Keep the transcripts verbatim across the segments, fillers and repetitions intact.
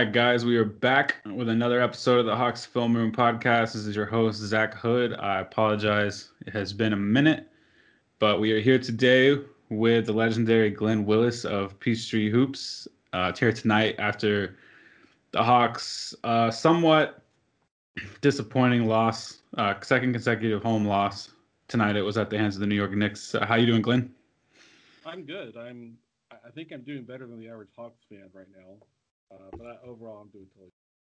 right, guys, we are back with another episode of the Hawks Film Room podcast. This is your host, Zach Hood. I apologize. It has been a minute, but we are here today with the legendary Glenn Willis of Peachtree Hoops. Uh, it's here tonight after the Hawks' uh, somewhat disappointing loss, uh, second consecutive home loss. Tonight it was at the hands of the New York Knicks. Uh, how you doing, Glenn? I'm good. I'm. I think I'm doing better than the average Hawks fan right now. Uh, but I, overall, I'm doing totally.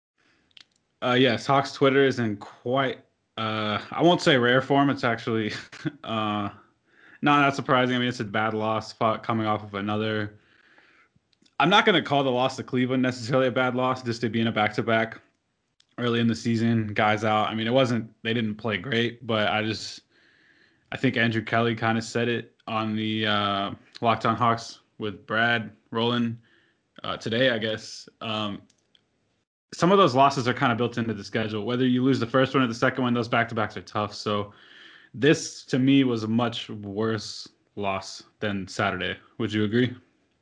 Uh, yes, Hawks Twitter is in quite, uh, I won't say rare form. It's actually uh, not that surprising. I mean, it's a bad loss coming off of another. I'm not going to call the loss to Cleveland necessarily a bad loss, just to be in a back to back early in the season, guys out. I mean, it wasn't, they didn't play great, but I just, I think Andrew Kelly kind of said it on the uh, Locked On Hawks with Brad Rowland uh, today, I guess. Um, some of those losses are kind of built into the schedule. Whether you lose the first one or the second one, those back to backs are tough. So this, to me, was a much worse loss than Saturday. Would you agree?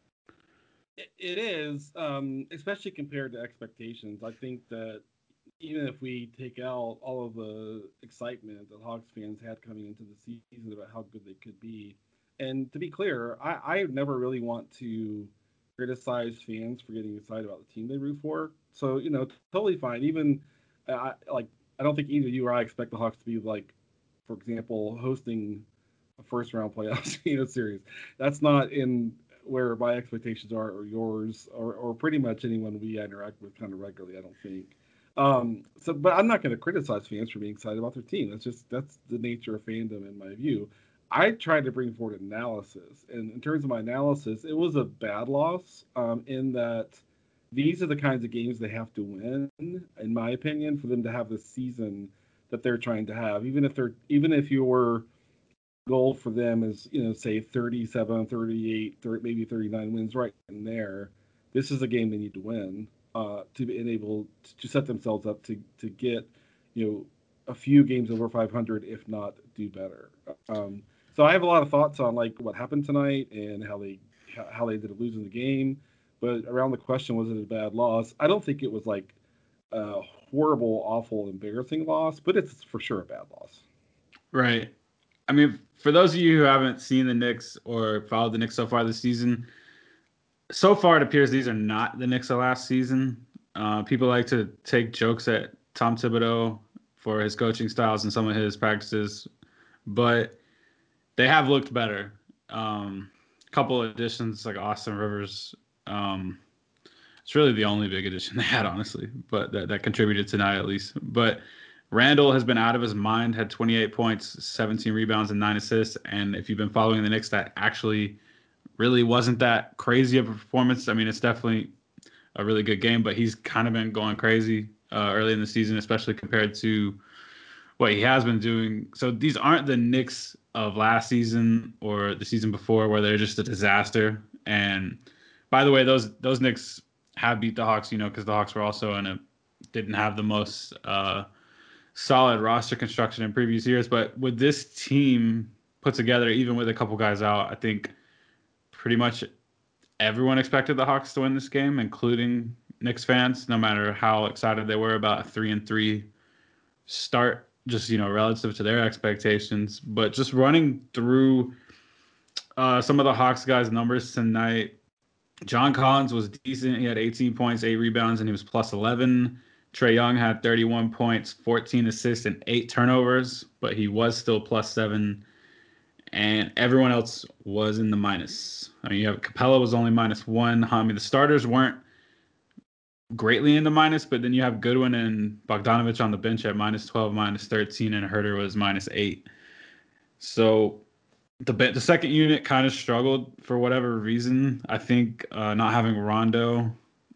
It is, um, especially compared to expectations. I think that even if we take out all of the excitement that Hawks fans had coming into the season about how good they could be, and to be clear, I, I never really want to criticize fans for getting excited about the team they root for. So you know, totally fine. Even uh, like I don't think either you or I expect the Hawks to be like, for example, hosting a first round playoffs you know series. That's not in where my expectations are, or yours, or, or pretty much anyone we interact with kind of regularly. I don't think. Um, so, but I'm not going to criticize fans for being excited about their team. That's just that's the nature of fandom, in my view. I tried to bring forward analysis, and in terms of my analysis, it was a bad loss. Um, in that these are the kinds of games they have to win, in my opinion, for them to have the season that they're trying to have. Even if they're even if your goal for them is, you know, say thirty-seven, thirty-eight, thirty, maybe thirty-nine wins right in there. This is a game they need to win uh, to be able to set themselves up to, to get, you know, a few games over five hundred, if not do better. Um, so I have a lot of thoughts on like what happened tonight and how they how they ended up losing the game. But around the question, was it a bad loss? I don't think it was like a horrible, awful, embarrassing loss, but it's for sure a bad loss. Right. I mean, for those of you who haven't seen the Knicks or followed the Knicks so far this season, so far it appears these are not the Knicks of last season. Uh, people like to take jokes at Tom Thibodeau for his coaching styles and some of his practices, but they have looked better. Um, a couple of additions like Austin Rivers. Um, it's really the only big addition they had, honestly, but that, that contributed tonight at least. But Randall has been out of his mind, had twenty-eight points, seventeen rebounds, and nine assists. And if you've been following the Knicks, that actually really wasn't that crazy of a performance. I mean, it's definitely a really good game, but he's kind of been going crazy uh, early in the season, especially compared to what he has been doing. So these aren't the Knicks of last season or the season before where they're just a disaster. And by the way, those those Knicks have beat the Hawks, you know, because the Hawks were also in a didn't have the most uh, solid roster construction in previous years. But with this team put together, even with a couple guys out, I think pretty much everyone expected the Hawks to win this game, including Knicks fans, no matter how excited they were about a three and three start, just, you know, relative to their expectations. But just running through uh, some of the Hawks guys' numbers tonight, John Collins was decent. He had eighteen points, eight rebounds, and he was plus eleven. Trae Young had thirty-one points, fourteen assists, and eight turnovers, but he was still plus seven. And everyone else was in the minus. I mean, you have Capella was only minus one. I mean, the starters weren't greatly in the minus, but then you have Goodwin and Bogdanovich on the bench at minus twelve, minus thirteen, and Herter was minus eight. So the the second unit kind of struggled for whatever reason. I think uh, not having Rondo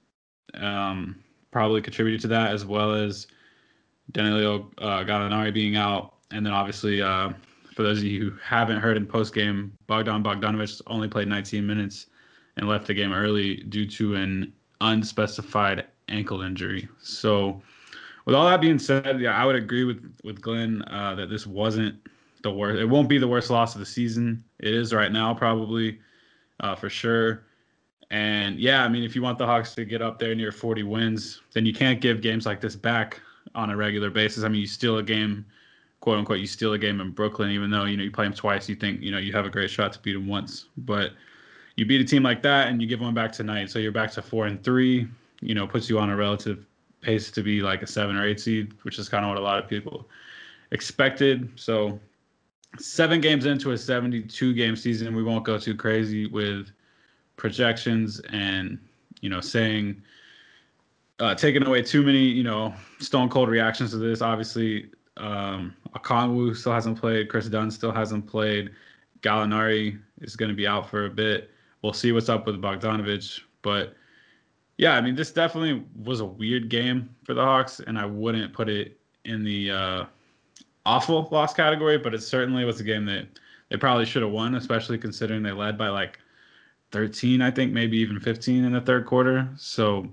um, probably contributed to that, as well as Danilo uh, Gallinari being out, and then obviously. Uh, For those of you who haven't heard in postgame, Bogdan Bogdanovich only played nineteen minutes and left the game early due to an unspecified ankle injury. So, with all that being said, yeah, I would agree with with Glenn uh, that this wasn't the worst. It won't be the worst loss of the season. It is right now, probably uh, for sure. And yeah, I mean, if you want the Hawks to get up there near forty wins, then you can't give games like this back on a regular basis. I mean, you steal a game, quote unquote, you steal a game in Brooklyn, even though, you know, you play them twice, you think, you know, you have a great shot to beat them once. But you beat a team like that and you give one back tonight. So you're back to four and three, you know, puts you on a relative pace to be like a seven or eight seed, which is kind of what a lot of people expected. So seven games into a seventy-two game season, we won't go too crazy with projections and, you know, saying, uh, taking away too many, you know, stone cold reactions to this. Obviously, um, Okongwu still hasn't played. Chris Dunn still hasn't played. Gallinari is going to be out for a bit. We'll see what's up with Bogdanovich. But yeah, I mean, this definitely was a weird game for the Hawks, and I wouldn't put it in the uh, awful loss category, but it certainly was a game that they probably should have won, especially considering they led by like thirteen, I think, maybe even fifteen in the third quarter. So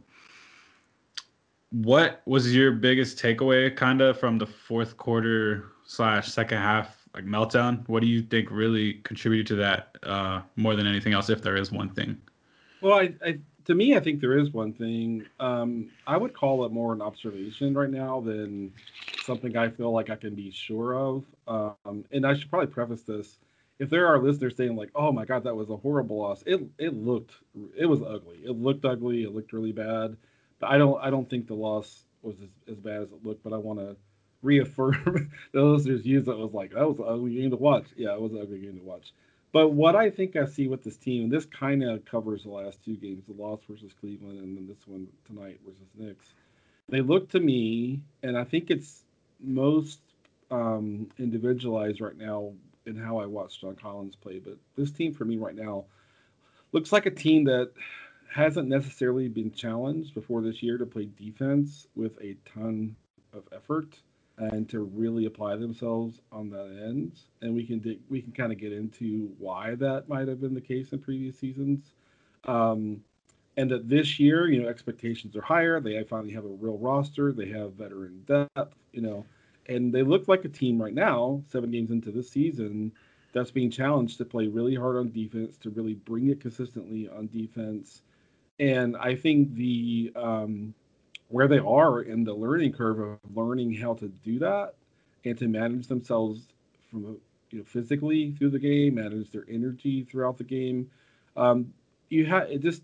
what was your biggest takeaway kind of from the fourth quarter slash second half like meltdown? What do you think really contributed to that uh, more than anything else, if there is one thing? Well, I, I to me, I think there is one thing. Um, I would call it more an observation right now than something I feel like I can be sure of. Um, and I should probably preface this. If there are listeners saying like, "Oh my God, that was a horrible loss," it it looked it was ugly. It looked ugly. It looked really bad. But I don't I don't think the loss was as, as bad as it looked. But I want to reaffirm the listeners' views that was like that was an ugly game to watch. Yeah, it was an ugly game to watch. But what I think I see with this team, and this kind of covers the last two games, the loss versus Cleveland and then this one tonight versus Knicks. They look to me, and I think it's most um, individualized right now in how I watch John Collins play. But this team for me right now looks like a team that hasn't necessarily been challenged before this year to play defense with a ton of effort and to really apply themselves on that end. And we can dig, we can kind of get into why that might have been the case in previous seasons. Um, and that this year, you know, expectations are higher. They finally have a real roster. They have veteran depth, you know, and they look like a team right now, seven games into this season, that's being challenged to play really hard on defense, to really bring it consistently on defense. And I think the um, where they are in the learning curve of learning how to do that and to manage themselves from you know physically through the game, manage their energy throughout the game. Um, you have it just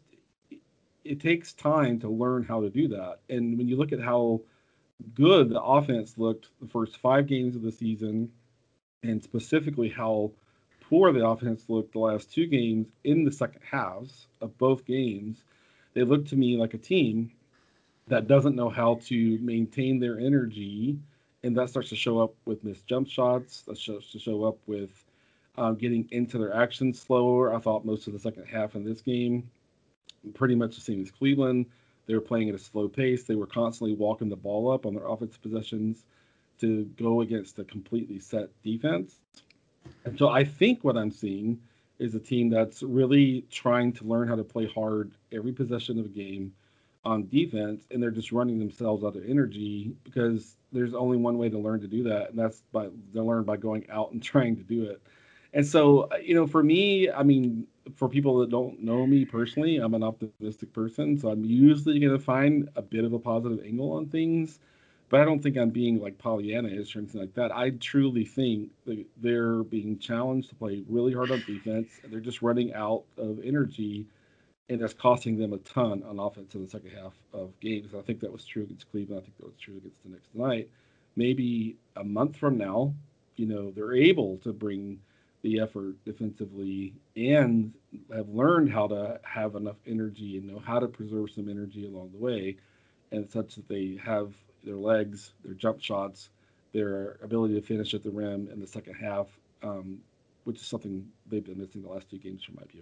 it takes time to learn how to do that. And when you look at how good the offense looked the first five games of the season, and specifically how poor the offense looked the last two games in the second halves of both games, they looked to me like a team that doesn't know how to maintain their energy, and that starts to show up with missed jump shots. That starts to show up with um, getting into their actions slower. I thought most of the second half in this game, pretty much the same as Cleveland. They were playing at a slow pace. They were constantly walking the ball up on their offensive possessions to go against a completely set defense. And so I think what I'm seeing is a team that's really trying to learn how to play hard every possession of a game on defense, and they're just running themselves out of energy because there's only one way to learn to do that, and that's by to learn by going out and trying to do it. And so, you know, for me, I mean, for people that don't know me personally, I'm an optimistic person, so I'm usually going to find a bit of a positive angle on things. But I don't think I'm being like Pollyanna-ish or anything like that. I truly think that they're being challenged to play really hard on defense, and they're just running out of energy, and that's costing them a ton on offense in the second half of games. I think that was true against Cleveland. I think that was true against the Knicks tonight. Maybe a month from now, you know, they're able to bring the effort defensively and have learned how to have enough energy and know how to preserve some energy along the way, and such that they have their legs, their jump shots, their ability to finish at the rim in the second half, um, which is something they've been missing the last two games from my view.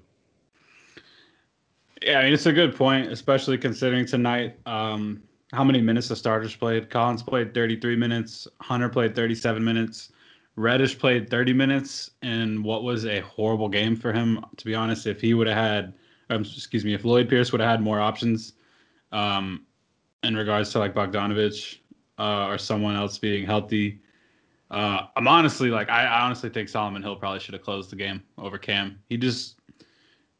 Yeah, I mean, it's a good point, especially considering tonight um, how many minutes the starters played. Collins played thirty-three minutes. Hunter played thirty-seven minutes. Reddish played thirty minutes in what was a horrible game for him. To be honest, if he would have had, um, excuse me, if Lloyd Pierce would have had more options um, in regards to like Bogdanovich uh, or someone else being healthy, uh, I'm honestly like, I, I honestly think Solomon Hill probably should have closed the game over Cam. He just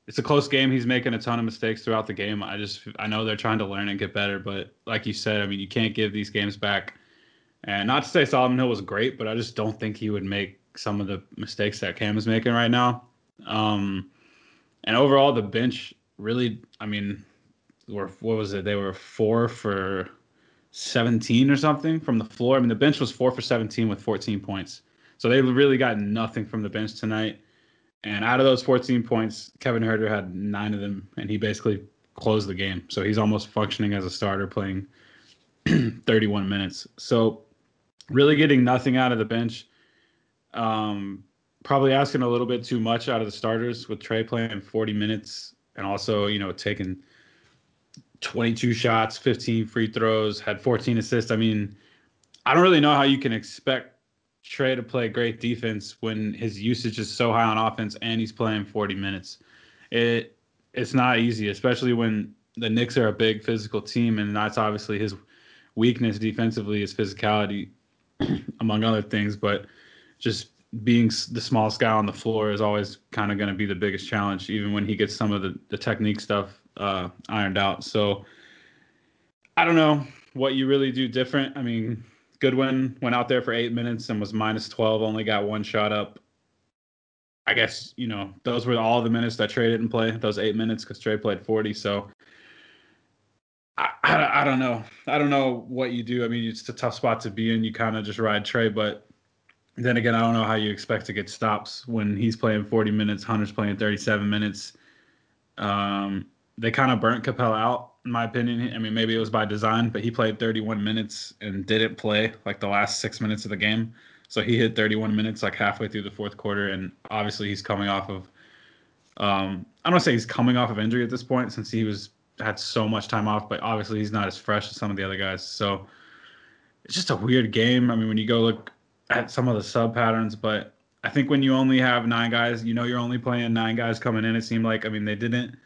it's a close game. He's making a ton of mistakes throughout the game. I just I know they're trying to learn and get better, but like you said, I mean, you can't give these games back. And not to say Solomon Hill was great, but I just don't think he would make some of the mistakes that Cam is making right now. Um, and overall, the bench really, I mean, were what was it? They were four for seventeen or something from the floor. I mean, the bench was four for seventeen with fourteen points. So they really got nothing from the bench tonight. And out of those fourteen points, Kevin Huerter had nine of them, and he basically closed the game. So he's almost functioning as a starter, playing thirty-one minutes. So really getting nothing out of the bench. Um, probably asking a little bit too much out of the starters with Trey playing forty minutes and also, you know, taking twenty-two shots, fifteen free throws, had fourteen assists. I mean, I don't really know how you can expect Trey to play great defense when his usage is so high on offense and he's playing forty minutes. It it's not easy, especially when the Knicks are a big physical team, and that's obviously his weakness defensively is physicality, among other things. But just being the smallest guy on the floor is always kind of going to be the biggest challenge, even when he gets some of the, the technique stuff uh, ironed out. So I don't know what you really do different. I mean, Goodwin went out there for eight minutes and was minus twelve, only got one shot up. I guess, you know, those were all the minutes that Trey didn't play, those eight minutes, because Trey played forty. So I, I, I don't know. I don't know what you do. I mean, it's a tough spot to be in. You kind of just ride Trey, but then again, I don't know how you expect to get stops when he's playing forty minutes, Hunter's playing thirty-seven minutes. Um, they kind of burnt Capella out, in my opinion. I mean, maybe it was by design, but he played thirty-one minutes and didn't play like the last six minutes of the game. So he hit thirty-one minutes like halfway through the fourth quarter, and obviously he's coming off of um, I don't want to say he's coming off of injury at this point since he was had so much time off, but obviously he's not as fresh as some of the other guys. So it's just a weird game. I mean, when you go look at some of the sub patterns, but I think when you only have nine guys, you know you're only playing nine guys coming in. It seemed like, I mean, they didn't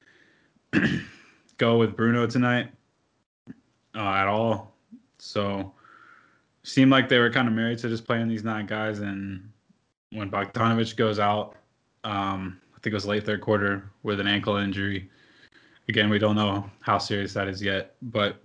go with Bruno tonight uh, at all. So seemed like they were kind of married to just playing these nine guys. And when Bogdanovich goes out, um, I think it was late third quarter with an ankle injury. Again, we don't know how serious that is yet, but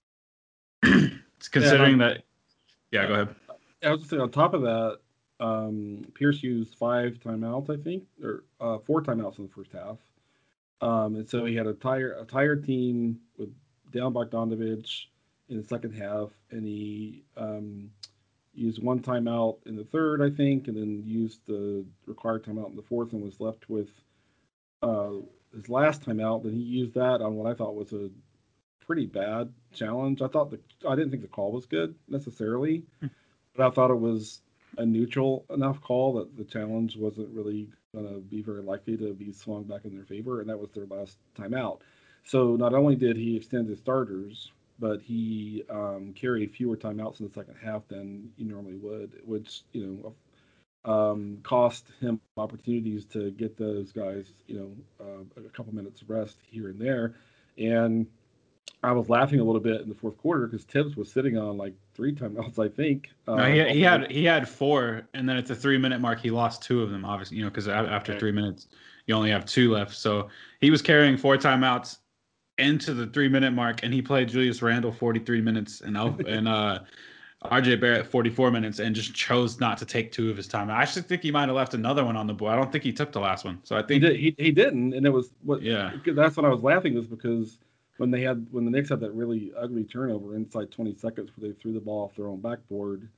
it's considering yeah, that. Yeah, go ahead. I was just saying, on top of that, um, Pierce used five timeouts, I think, or uh, four timeouts in the first half. Um, and so he had a tired, a tired team with down Bogdanovich in the second half, and he um, used one timeout in the third, I think, and then used the required timeout in the fourth, and was left with uh, his last timeout. Then he used that on what I thought was a pretty bad challenge. I thought the I didn't think the call was good necessarily, but I thought it was a neutral enough call that the challenge wasn't really going to be very likely to be swung back in their favor, and that was their last timeout. So not only did he extend his starters, but he um, carried fewer timeouts in the second half than he normally would, which, you know, um, cost him opportunities to get those guys, you know, uh, a couple minutes of rest here and there. And I was laughing a little bit in the fourth quarter because Tibbs was sitting on like three timeouts, I think. Uh, no, he, he had he had four, and then at the three minute mark, he lost two of them. Obviously, you know, because after okay. three minutes, you only have two left. So he was carrying four timeouts into the three minute mark, and he played Julius Randle forty-three minutes and and uh, R J Barrett forty-four minutes, and just chose not to take two of his time. I actually think he might have left another one on the board. I don't think he took the last one. So I think he did. He, he didn't, and it was what. Yeah, that's when I was laughing was because. When they had when the Knicks had that really ugly turnover inside twenty seconds where they threw the ball off their own backboard,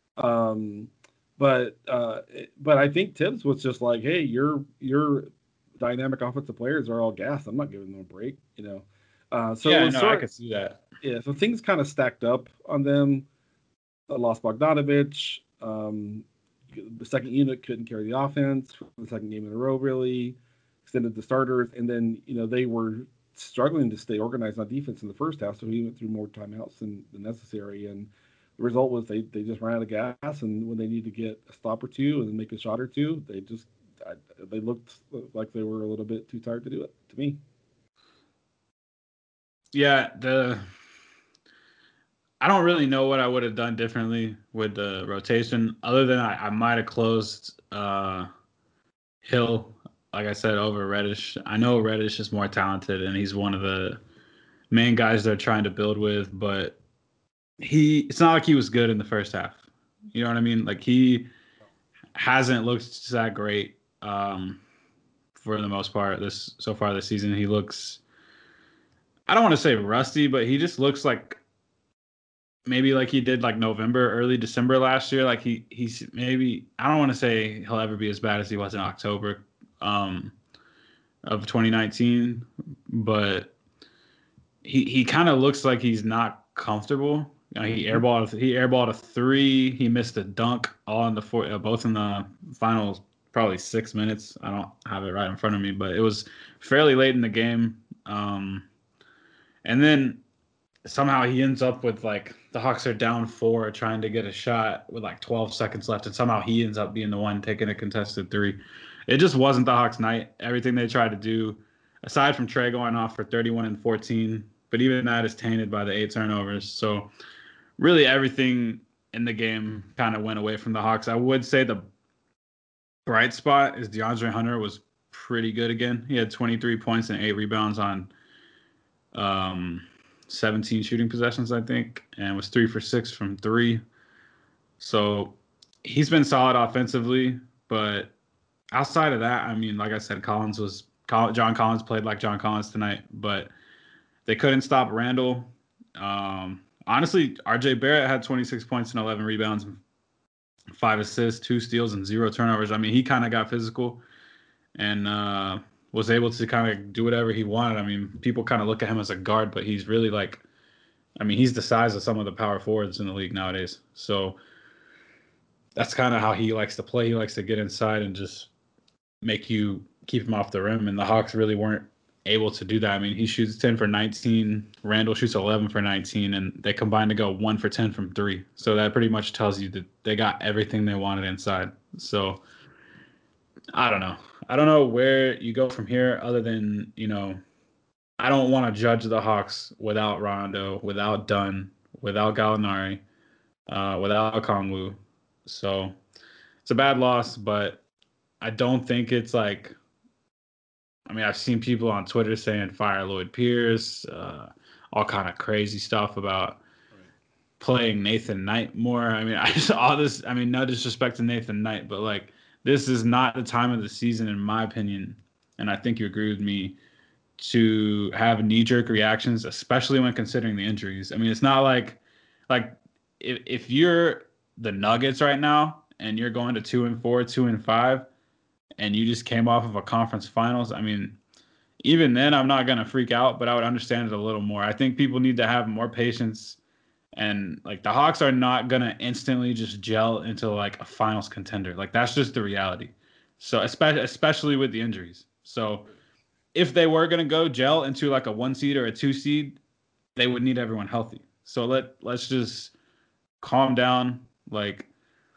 um, but uh, but I think Tibbs was just like, hey, your your dynamic offensive players are all gassed. I'm not giving them a break, you know. Uh, so yeah, no, sort I of, could see that. Yeah, so things kind of stacked up on them. I lost Bogdanovich. Um, the second unit couldn't carry the offense for the second game in a row. Really extended the starters, and then you know they were struggling to stay organized on defense in the first half, so he went through more timeouts than, than necessary. And the result was they, they just ran out of gas, and when they need to get a stop or two and make a shot or two, they just I, they looked like they were a little bit too tired to do it, to me. Yeah, the I don't really know what I would have done differently with the rotation, other than I, I might have closed uh, Hill like I said, over Reddish. I know Reddish is more talented, and he's one of the main guys they're trying to build with. But he, it's not like he was good in the first half. You know what I mean? Like he hasn't looked that great um, for the most part this so far this season. He looks, I don't want to say rusty, but he just looks like maybe like he did like November, early December last year. Like he he's maybe, I don't want to say he'll ever be as bad as he was in October um, of twenty nineteen, but he he kind of looks like he's not comfortable. You know, he airballed he airballed a three. He missed a dunk all in the four, uh, both in the final probably six minutes. I don't have it right in front of me, but it was fairly late in the game. Um, and then somehow he ends up with like the Hawks are down four trying to get a shot with like twelve seconds left, and somehow he ends up being the one taking a contested three. It just wasn't the Hawks' night. Everything they tried to do, aside from Trey going off for thirty-one and fourteen, but even that is tainted by the eight turnovers. So really everything in the game kind of went away from the Hawks. I would say the bright spot is DeAndre Hunter was pretty good again. He had twenty-three points and eight rebounds on um, seventeen shooting possessions, I think, and was three for six from three. So he's been solid offensively, but outside of that, I mean, like I said, Collins was John Collins played like John Collins tonight, but they couldn't stop Randall. Um, honestly, R J Barrett had twenty-six points and eleven rebounds, five assists, two steals, and zero turnovers. I mean, he kind of got physical and uh, was able to kind of do whatever he wanted. I mean, people kind of look at him as a guard, but he's really like, I mean, he's the size of some of the power forwards in the league nowadays. So that's kind of how he likes to play. He likes to get inside and just make you keep him off the rim. And the Hawks really weren't able to do that. I mean, he shoots ten for nineteen. Randall shoots eleven for nineteen, and they combined to go one for ten from three. So that pretty much tells you that they got everything they wanted inside. So I don't know. I don't know where you go from here other than, you know, I don't want to judge the Hawks without Rondo, without Dunn, without Gallinari, uh, without Kongwu. So it's a bad loss, but I don't think it's like, I mean, I've seen people on Twitter saying fire Lloyd Pierce, uh, all kind of crazy stuff about right. playing Nathan Knight more. I mean, I just all this. I mean, no disrespect to Nathan Knight, but like this is not the time of the season, in my opinion, and I think you agree with me, to have knee-jerk reactions, especially when considering the injuries. I mean, it's not like like if if you're the Nuggets right now and you're going to two and four, two and five. And you just came off of a conference finals, I mean, even then I'm not going to freak out, but I would understand it a little more. I think people need to have more patience, and like the Hawks are not going to instantly just gel into like a finals contender. Like that's just the reality. So especially especially with the injuries. So if they were going to go gel into like a one seed or a two seed, they would need everyone healthy. So let let's just calm down. Like,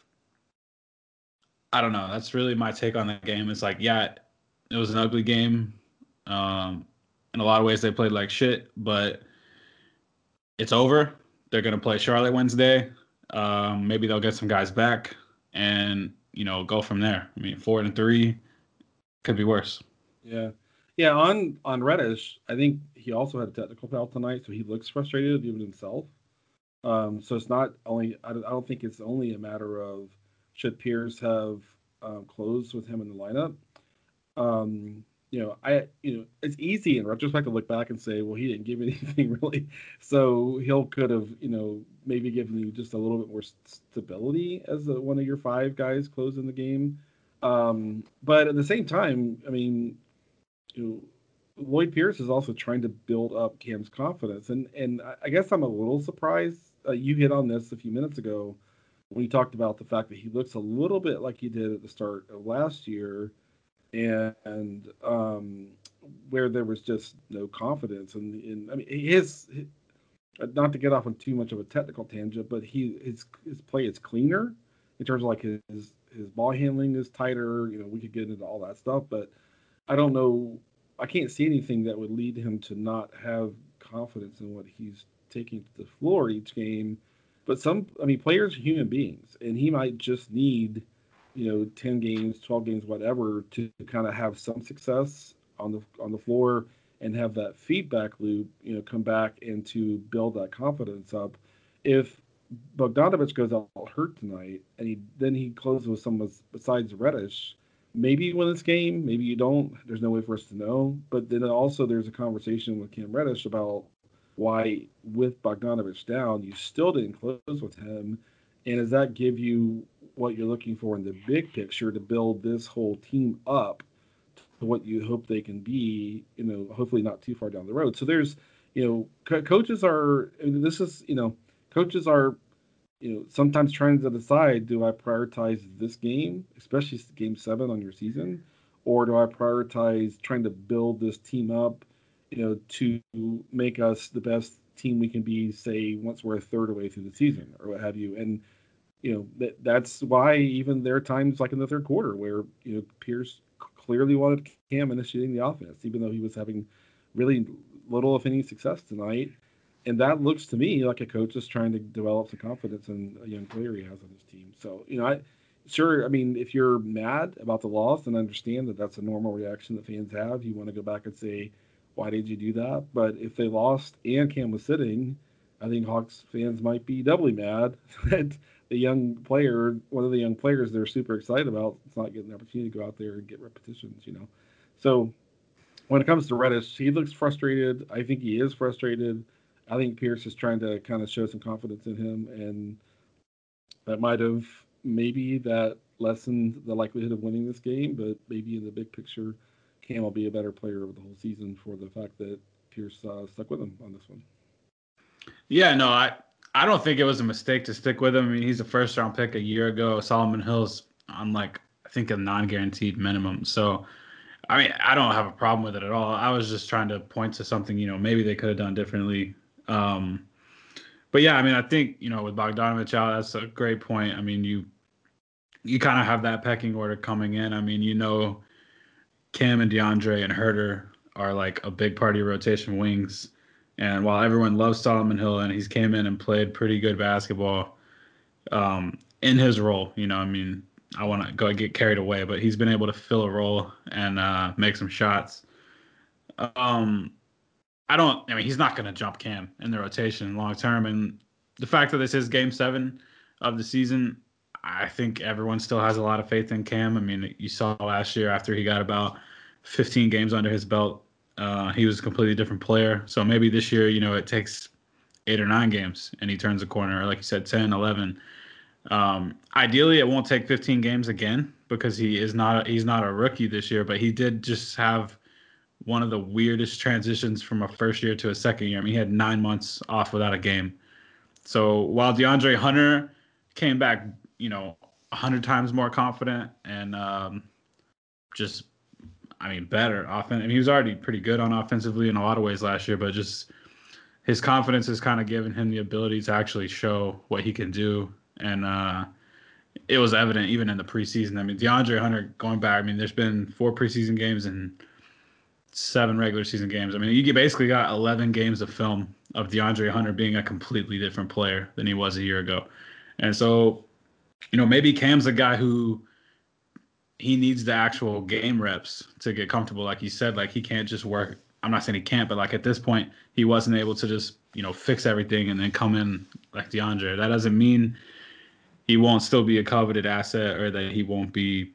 I don't know. That's really my take on the game. It's like, yeah, it was an ugly game. Um, in a lot of ways, they played like shit, but it's over. They're going to play Charlotte Wednesday. Um, maybe they'll get some guys back and, you know, go from there. I mean, four and three could be worse. Yeah. Yeah, on, on Reddish, I think he also had a technical foul tonight, so he looks frustrated even himself. Um, so it's not only, I don't, I don't think it's only a matter of should Pierce have um, closed with him in the lineup. Um, you know, I, you know, it's easy in retrospect to look back and say, well, he didn't give anything really. So he'll could have, you know, maybe given you just a little bit more stability as a, one of your five guys closing the game. Um, but at the same time, I mean, you know, Lloyd Pierce is also trying to build up Cam's confidence. And, and I guess I'm a little surprised. Uh, you hit on this a few minutes ago when you talked about the fact that he looks a little bit like he did at the start of last year, and, and um, where there was just no confidence. And, and I mean, his, his, not to get off on too much of a technical tangent, but he his his play is cleaner in terms of like his his ball handling is tighter. You know, we could get into all that stuff, but I don't know. I can't see anything that would lead him to not have confidence in what he's taking to the floor each game. But some, I mean, players are human beings, and he might just need, you know, ten games, twelve games, whatever, to kind of have some success on the on the floor and have that feedback loop, you know, come back and to build that confidence up. If Bogdanovich goes out hurt tonight, and he then he closes with someone besides Reddish, maybe you win this game, maybe you don't. There's no way for us to know. But then also there's a conversation with Cam Reddish about why, with Bogdanovich down, you still didn't close with him, and does that give you what you're looking for in the big picture to build this whole team up to what you hope they can be, you know, hopefully not too far down the road. So there's, you know, co- coaches are, I mean, this is, you know, coaches are, you know, sometimes trying to decide, do I prioritize this game, especially game seven on your season, or do I prioritize trying to build this team up, you know, to make us the best team we can be, say, once we're a third away through the season or what have you. And, you know, that that's why even there are times like in the third quarter where, you know, Pierce clearly wanted Cam initiating the offense, even though he was having really little, if any, success tonight. And that looks to me like a coach is trying to develop some confidence in a young player he has on his team. So, you know, I sure, I mean, if you're mad about the loss, then understand that that's a normal reaction that fans have. You want to go back and say, why did you do that? But if they lost and Cam was sitting, I think Hawks fans might be doubly mad that the young player, one of the young players they're super excited about, is not getting the opportunity to go out there and get repetitions, you know. So when it comes to Reddish, he looks frustrated. I think he is frustrated. I think Pierce is trying to kind of show some confidence in him, and that might have maybe that lessened the likelihood of winning this game. But maybe in the big picture, Cam will be a better player over the whole season for the fact that Pierce uh, stuck with him on this one. Yeah, no, I I don't think it was a mistake to stick with him. I mean, he's a first round pick a year ago. Solomon Hill's on like I think a non guaranteed minimum. So I mean, I don't have a problem with it at all. I was just trying to point to something, you know, maybe they could have done differently. Um, but yeah, I mean, I think, you know, with Bogdanovich out, that's a great point. I mean, you you kind of have that pecking order coming in. I mean, you know, Cam and DeAndre and Herter are like a big part of your rotation wings. And while everyone loves Solomon Hill and he's came in and played pretty good basketball um, in his role, you know, I mean, I want to go get carried away, but he's been able to fill a role and uh, make some shots. Um, I don't. I mean, he's not going to jump Cam in the rotation long term, and the fact that this is Game Seven of the season, I think everyone still has a lot of faith in Cam. I mean, you saw last year after he got about fifteen games under his belt, uh, he was a completely different player. So maybe this year, you know, it takes eight or nine games and he turns a corner, or like you said, ten, eleven. Um, ideally, it won't take fifteen games again because he is not he's not a rookie this year, but he did just have one of the weirdest transitions from a first year to a second year. I mean, he had nine months off without a game. So while DeAndre Hunter came back, you know, a hundred times more confident and um, just, I mean, better offense. I mean, he was already pretty good on offensively in a lot of ways last year, but just his confidence has kind of given him the ability to actually show what he can do. And uh, it was evident even in the preseason. I mean, DeAndre Hunter going back, I mean, there's been four preseason games and seven regular season games. I mean, you basically got eleven games of film of DeAndre Hunter being a completely different player than he was a year ago. And so, you know, maybe Cam's a guy who he needs the actual game reps to get comfortable. Like you said, like he can't just work. I'm not saying he can't, but like at this point, he wasn't able to just, you know, fix everything and then come in like DeAndre. That doesn't mean he won't still be a coveted asset or that he won't be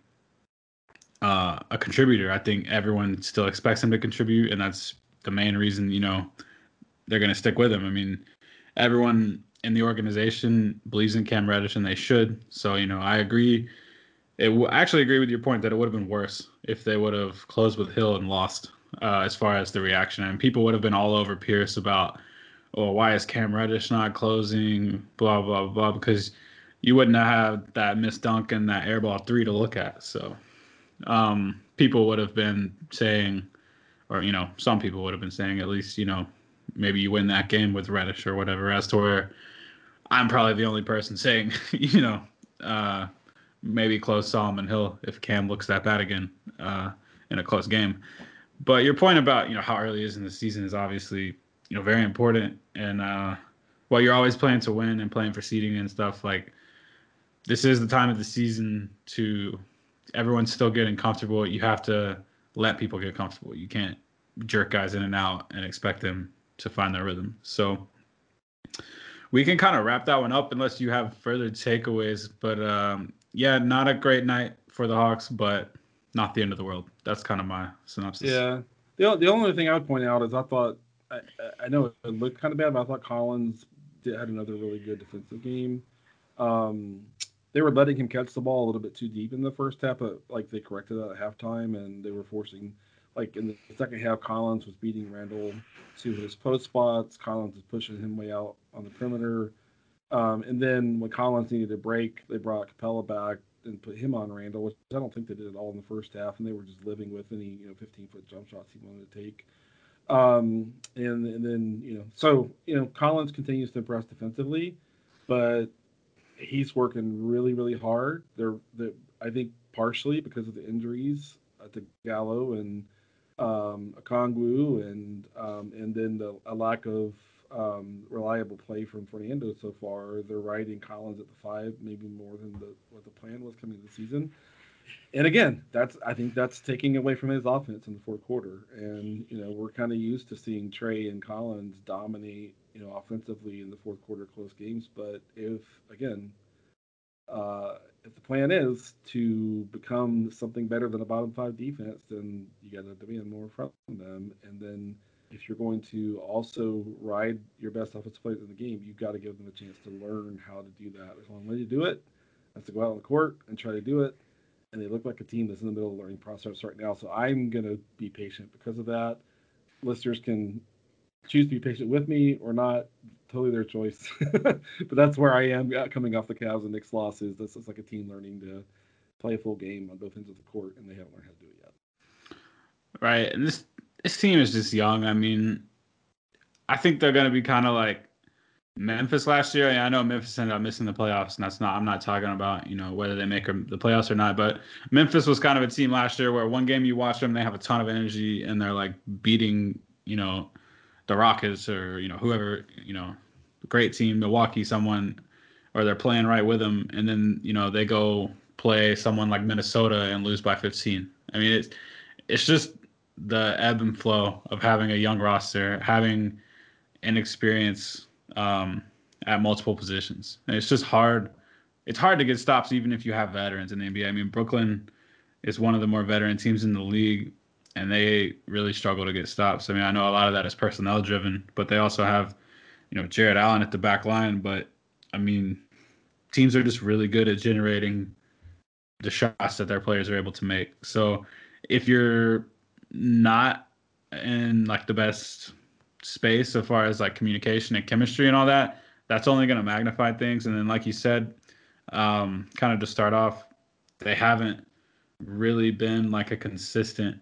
uh, a contributor. I think everyone still expects him to contribute, and that's the main reason, you know, they're going to stick with him. I mean, everyone in the organization believes in Cam Reddish, and they should. So, you know, I agree. It w- I actually agree with your point that it would have been worse if they would have closed with Hill and lost uh, as far as the reaction. And people would have been all over Pierce about, oh, why is Cam Reddish not closing, blah, blah, blah, because you wouldn't have that missed dunk and that airball three to look at. So um, people would have been saying, or, you know, some people would have been saying at least, you know, maybe you win that game with Reddish or whatever, as to where I'm probably the only person saying, you know, uh, maybe close Solomon Hill if Cam looks that bad again uh, in a close game. But your point about, you know, how early it is in the season is obviously, you know, very important. And uh, while you're always playing to win and playing for seeding and stuff, like this is the time of the season to everyone's still getting comfortable. You have to let people get comfortable. You can't jerk guys in and out and expect them to find their rhythm. So we can kind of wrap that one up unless you have further takeaways. But um, yeah, not a great night for the Hawks, but not the end of the world. That's kind of my synopsis. Yeah. The, the only thing I would point out is I thought, I, I know it looked kind of bad, but I thought Collins did, had another really good defensive game. Um, they were letting him catch the ball a little bit too deep in the first half, but like they corrected that at halftime, and they were forcing, like in the second half, Collins was beating Randall to his post spots. Collins was pushing him way out on the perimeter. Um, and then when Collins needed a break, they brought Capella back and put him on Randall, which I don't think they did at all in the first half, and they were just living with any you know fifteen foot jump shots he wanted to take. Um, and and then you know so you know Collins continues to impress defensively, but he's working really really hard. They're, they're I think partially because of the injuries uh, to Gallo and um, Okongwu and um, and then the a lack of um, reliable play from Fernando so far. They're riding Collins at the five, maybe more than the what the plan was coming into the season. And again, that's I think that's taking away from his offense in the fourth quarter. And you know we're kind of used to seeing Trey and Collins dominate you know offensively in the fourth quarter close games. But if again uh, if the plan is to become something better than a bottom five defense, then you got to demand more from them. And then if you're going to also ride your best offensive players in the game, you've got to give them a chance to learn how to do that. There's one way to do it. That's to go out on the court and try to do it. And they look like a team that's in the middle of the learning process right now. So I'm going to be patient because of that. Listeners can choose to be patient with me or not. Totally their choice. But that's where I am coming off the Cavs and Knicks losses. This is like a team learning to play a full game on both ends of the court, and they haven't learned how to do it yet. Right. And this this team is just young. I mean, I think they're going to be kind of like Memphis last year. I know Memphis ended up missing the playoffs, and that's not. I'm not talking about you know whether they make the playoffs or not. But Memphis was kind of a team last year where one game you watch them, they have a ton of energy, and they're like beating you know the Rockets or you know whoever you know great team, Milwaukee, someone, or they're playing right with them, and then you know they go play someone like Minnesota and lose by fifteen. I mean, it's it's just the ebb and flow of having a young roster, having inexperience um, at multiple positions. And it's just hard. It's hard to get stops even if you have veterans in the N B A. I mean, Brooklyn is one of the more veteran teams in the league, and they really struggle to get stops. I mean, I know a lot of that is personnel driven, but they also have, you know, Jared Allen at the back line. But I mean, teams are just really good at generating the shots that their players are able to make. So if you're not in like the best space so far as like communication and chemistry and all that, that's only going to magnify things. And then, like you said, um, kind of to start off, they haven't really been like a consistent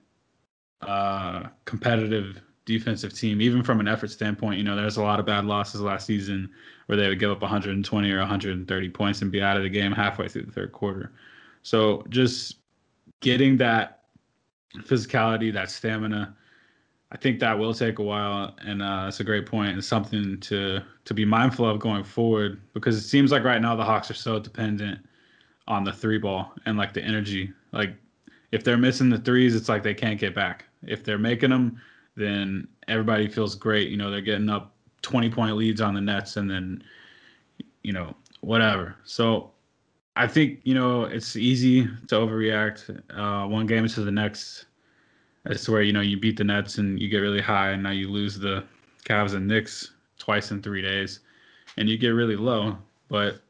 uh, competitive defensive team, even from an effort standpoint. You know, there's a lot of bad losses last season where they would give up one hundred twenty or one hundred thirty points and be out of the game halfway through the third quarter. So just getting that physicality, that stamina, I think that will take a while, and uh, it's a great point. It's something to to be mindful of going forward, because it seems like right now the Hawks are so dependent on the three ball and like the energy. Like if they're missing the threes, it's like they can't get back. If they're making them, then everybody feels great. You know, they're getting up twenty point leads on the Nets, and then you know whatever. So I think you know it's easy to overreact uh, one game to the next. It's where, you know, you beat the Nets and you get really high, and now you lose the Cavs and Knicks twice in three days, and you get really low. But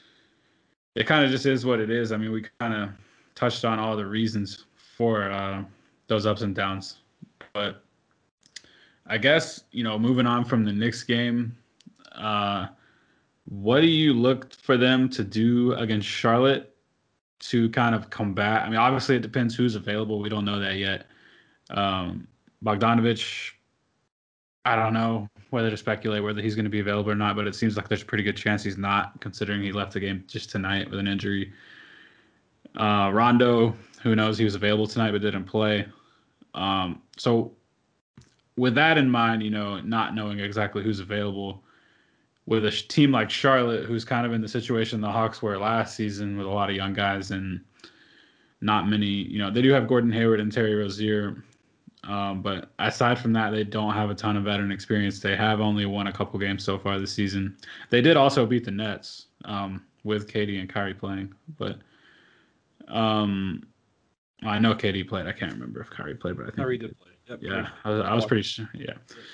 it kind of just is what it is. I mean, we kind of touched on all the reasons for uh, those ups and downs. But I guess, you know, moving on from the Knicks game, uh, what do you look for them to do against Charlotte to kind of combat? I mean, obviously it depends who's available. We don't know that yet. Um, Bogdanovich, I don't know whether to speculate whether he's going to be available or not, but it seems like there's a pretty good chance he's not, considering he left the game just tonight with an injury. Uh, Rondo, who knows, he was available tonight but didn't play. Um, so with that in mind, you know, not knowing exactly who's available, with a sh- team like Charlotte, who's kind of in the situation the Hawks were last season with a lot of young guys and not many, you know, they do have Gordon Hayward and Terry Rozier. Um, but aside from that, they don't have a ton of veteran experience. They have only won a couple games so far this season. They did also beat the Nets um, with K D and Kyrie playing, but um, I know K D played. I can't remember if Kyrie played, but I think Kyrie did play. Yep, yeah, I was, I was pretty sure. Yeah.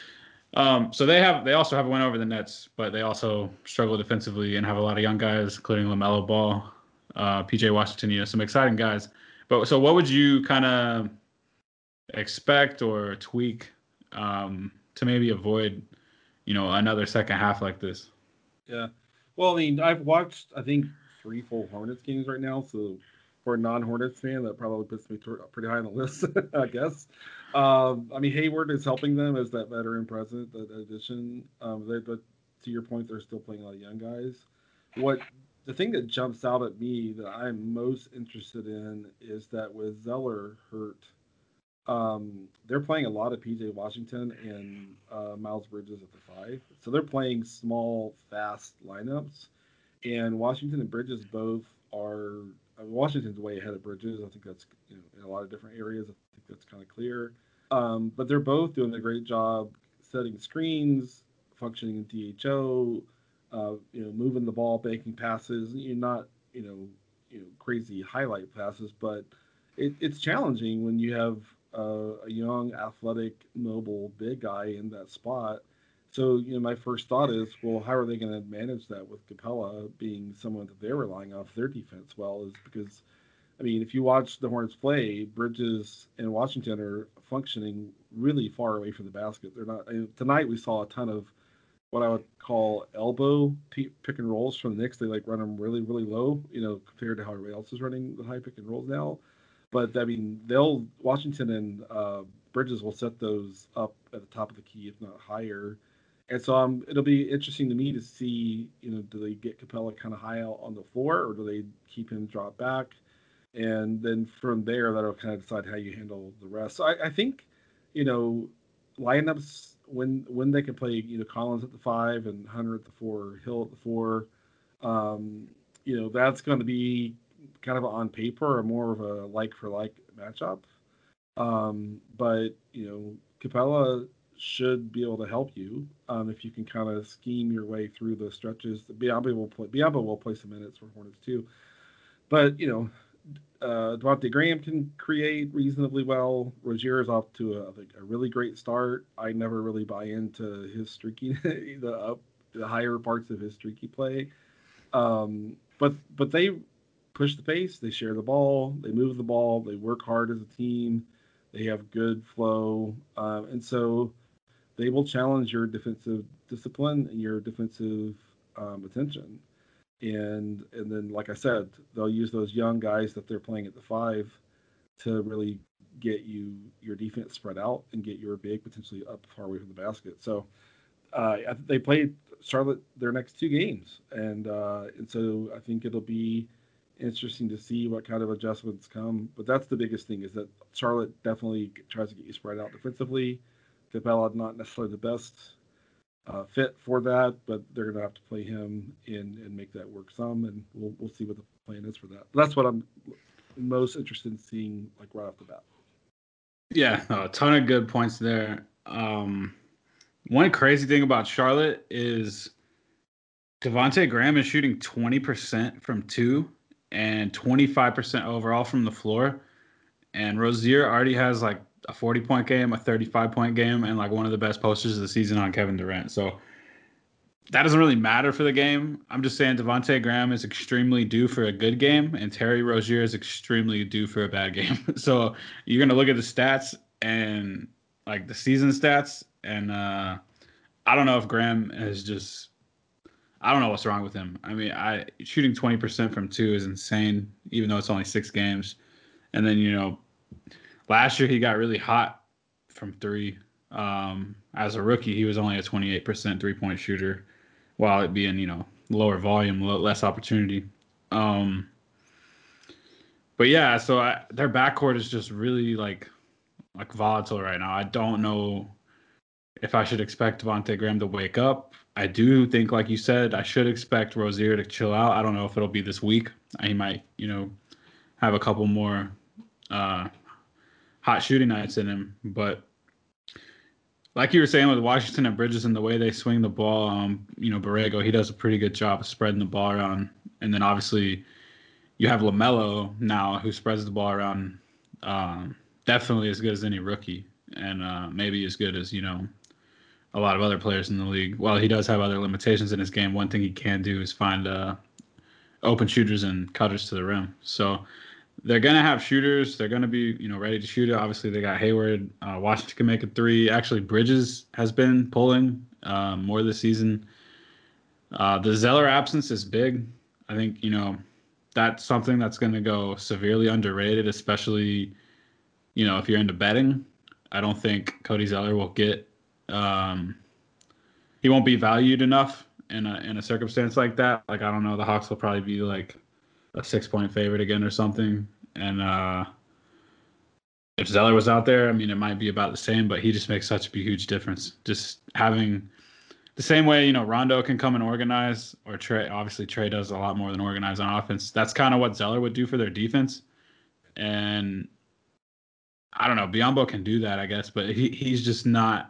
Um, so they have they also have a win over the Nets, but they also struggle defensively and have a lot of young guys, including LaMelo Ball, uh, P J Washington, you know, some exciting guys. But so what would you kind of expect or tweak um, to maybe avoid, you know, another second half like this? Yeah. Well, I mean, I've watched I think three full Hornets games right now, so for a non-Hornets fan, that probably puts me tor- pretty high on the list, I guess. Um, I mean, Hayward is helping them as that veteran presence, that addition. Um, they, but to your point, they're still playing a lot of young guys. What the thing that jumps out at me that I'm most interested in is that with Zeller hurt, um, they're playing a lot of P J Washington and uh, Miles Bridges at the five. So they're playing small, fast lineups. And Washington and Bridges both are. I mean, Washington's way ahead of Bridges. I think that's, you know, in a lot of different areas. I think that's kind of clear. Um, but they're both doing a great job setting screens, functioning in D H O, uh, you know, moving the ball, making passes. You're not, you know, you know, crazy highlight passes, but it, it's challenging when you have uh, a young, athletic, mobile, big guy in that spot. So, you know, my first thought is, well, how are they going to manage that with Capella being someone that they're relying off their defense well? Is because, I mean, if you watch the Hornets play, Bridges and Washington are functioning really far away from the basket. They're not. I mean, tonight we saw a ton of what I would call elbow pick and rolls from the Knicks. They like run them really, really low, you know, compared to how everybody else is running the high pick and rolls now. But I mean, they'll Washington and uh, Bridges will set those up at the top of the key, if not higher. And so um, it'll be interesting to me to see, you know, do they get Capella kind of high out on the floor, or do they keep him drop back? And then from there, that'll kind of decide how you handle the rest. So I, I think, you know, lineups when when they can play, you know, Collins at the five and Hunter at the four, Hill at the four, um, you know, that's going to be kind of on paper or more of a like for like matchup. Um, but you know, Capella should be able to help you um, if you can kind of scheme your way through the stretches. Biamba will play. Biamba will play some minutes for Hornets too. But you know, uh, Devontae Graham can create reasonably well. Rozier is off to a, a really great start. I never really buy into his streaky, the up, the higher parts of his streaky play. Um, but but they push the pace. They share the ball. They move the ball. They work hard as a team. They have good flow, um, and so they will challenge your defensive discipline and your defensive um, attention and and then like I said, they'll use those young guys that they're playing at the five to really get you your defense spread out and get your big potentially up far away from the basket. So uh, they played Charlotte their next two games, and uh, and so I think it'll be interesting to see what kind of adjustments come. But that's the biggest thing is that Charlotte definitely tries to get you spread out defensively. Capella not necessarily the best uh, fit for that, but they're going to have to play him in and make that work some, and we'll we'll see what the plan is for that. That's what I'm most interested in seeing, like right off the bat. Yeah, no, a ton of good points there. Um, one crazy thing about Charlotte is Devontae Graham is shooting twenty percent from two and twenty-five percent overall from the floor. And Rozier already has like a forty point game, a thirty-five point game, and like one of the best posters of the season on Kevin Durant. So that doesn't really matter for the game. I'm just saying Devontae Graham is extremely due for a good game, and Terry Rozier is extremely due for a bad game. So you're gonna look at the stats and like the season stats, and uh, I don't know if Graham is just. I don't know what's wrong with him. I mean, I shooting twenty percent from two is insane, even though it's only six games. And then you know, last year he got really hot from three. Um, as a rookie, he was only a twenty-eight percent three point shooter while it being, you know, lower volume, less opportunity. Um, but yeah, so I, their backcourt is just really like like volatile right now. I don't know if I should expect Devontae Graham to wake up. I do think, like you said, I should expect Rozier to chill out. I don't know if it'll be this week. He might, you know, have a couple more uh, hot shooting nights in him. But like you were saying with Washington and Bridges and the way they swing the ball, um, you know, Borrego, he does a pretty good job of spreading the ball around. And then obviously you have LaMelo now who spreads the ball around um, definitely as good as any rookie and uh, maybe as good as, you know, a lot of other players in the league. While he does have other limitations in his game, one thing he can do is find uh, open shooters and cutters to the rim. So they're gonna have shooters. They're gonna be, you know, ready to shoot it. Obviously, they got Hayward. Uh, Washington can make a three. Actually, Bridges has been pulling um, more this season. Uh, the Zeller absence is big. I think, you know, that's something that's gonna go severely underrated, especially, you know, if you're into betting. I don't think Cody Zeller will get. Um, he won't be valued enough in a in a circumstance like that. Like, I don't know. The Hawks will probably be like a six point favorite again or something. And uh, if Zeller was out there, I mean, it might be about the same, but he just makes such a huge difference. Just having the same way, you know, Rondo can come and organize, or Trey. Obviously, Trey does a lot more than organize on offense. That's kind of what Zeller would do for their defense. And I don't know, Biyombo can do that, I guess, but he he's just not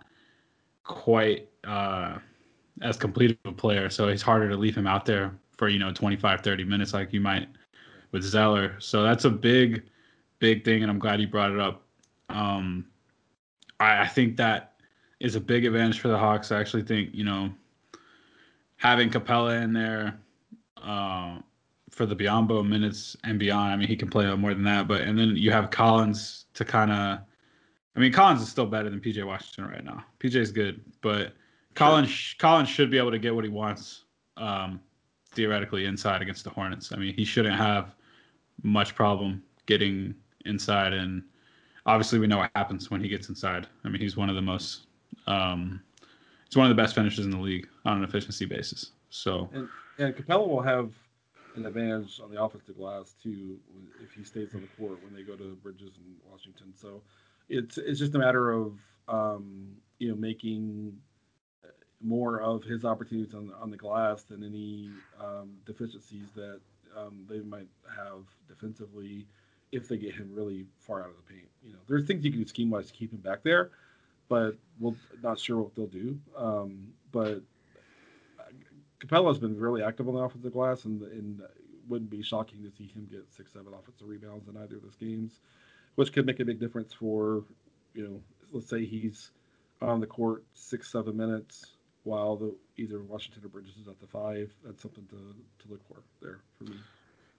quite uh, as complete of a player. So it's harder to leave him out there for, you know, twenty-five, thirty minutes like you might with Zeller. So that's a big, big thing, and I'm glad you brought it up. Um, I, I think that is a big advantage for the Hawks. I actually think, you know, having Capella in there uh, for the Biyombo minutes and beyond, I mean, he can play more than that. But and then you have Collins to kind of, I mean, Collins is still better than P J Washington right now. P J's good, but Collins sure. Collins should be able to get what he wants um, theoretically inside against the Hornets. I mean, he shouldn't have much problem getting inside, and obviously we know what happens when he gets inside. I mean, he's one of the most um, he's one of the best finishers in the league on an efficiency basis. So and, and Capella will have an advantage on the offensive glass too if he stays on the court when they go to Bridges and Washington. So it's it's just a matter of um, you know, making more of his opportunities on on the glass than any um, deficiencies that um, they might have defensively if they get him really far out of the paint. You know, there's things you can do scheme wise to keep him back there, but we're not sure what they'll do. Um, but Capella's been really active on the offensive glass, and and it wouldn't be shocking to see him get six, seven offensive rebounds in either of those games, which could make a big difference for, you know, let's say he's on the court six, seven minutes while the either Washington or Bridges is at the five. That's something to, to look for there for me.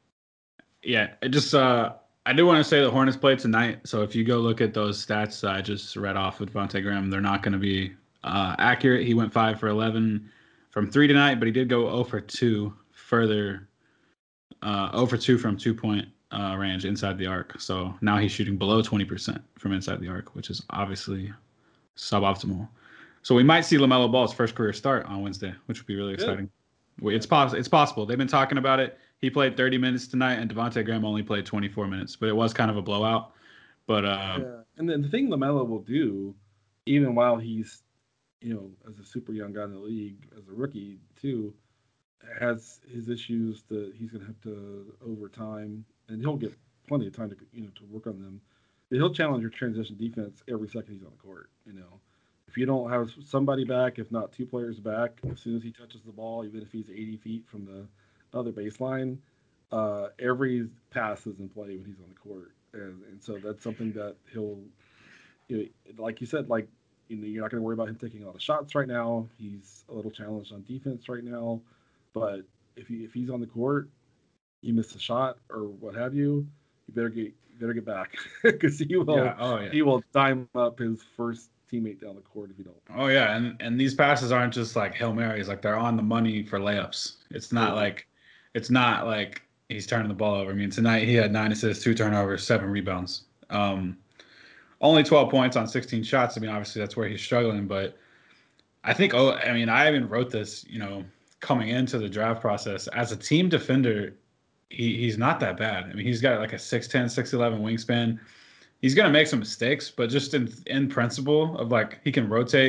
Yeah, it just uh, I do want to say the Hornets played tonight, so if you go look at those stats I just read off with Devontae Graham, they're not going to be uh, accurate. He went five for eleven from three tonight, but he did go zero for two further, uh, zero for two from two-point uh, range inside the arc. So now he's shooting below twenty percent from inside the arc, which is obviously suboptimal. So we might see LaMelo Ball's first career start on Wednesday, which would be really exciting. Good. It's possible. It's possible. They've been talking about it. He played thirty minutes tonight, and Devontae Graham only played twenty-four minutes. But it was kind of a blowout. But uh, yeah. And then the thing LaMelo will do, even while he's, you know, as a super young guy in the league, as a rookie too, has his issues that he's going to have to over time, and he'll get plenty of time to, you know, to work on them. But he'll challenge your transition defense every second he's on the court. You know, if you don't have somebody back, if not two players back, as soon as he touches the ball, even if he's eighty feet from the other baseline, uh, every pass is in play when he's on the court, and, and so that's something that he'll, you know, like you said, like, you know, you're not going to worry about him taking a lot of shots right now. He's a little challenged on defense right now, but if he if he's on the court, you miss a shot or what have you, you better get you better get back because he will yeah. Oh, yeah. he will dime up his first teammate down the court if you don't. Oh yeah, and and these passes aren't just like Hail Marys, like they're on the money for layups. It's not yeah. like it's not like he's turning the ball over. I mean, tonight he had nine assists, two turnovers, seven rebounds. Um, only twelve points on sixteen shots. I mean, obviously that's where he's struggling, but I think, oh, I mean, I even wrote this, you know, coming into the draft process. As a team defender, he he's not that bad. I mean, he's got like a six ten, six eleven wingspan. He's going to make some mistakes, but just in in principle of like he can rotate.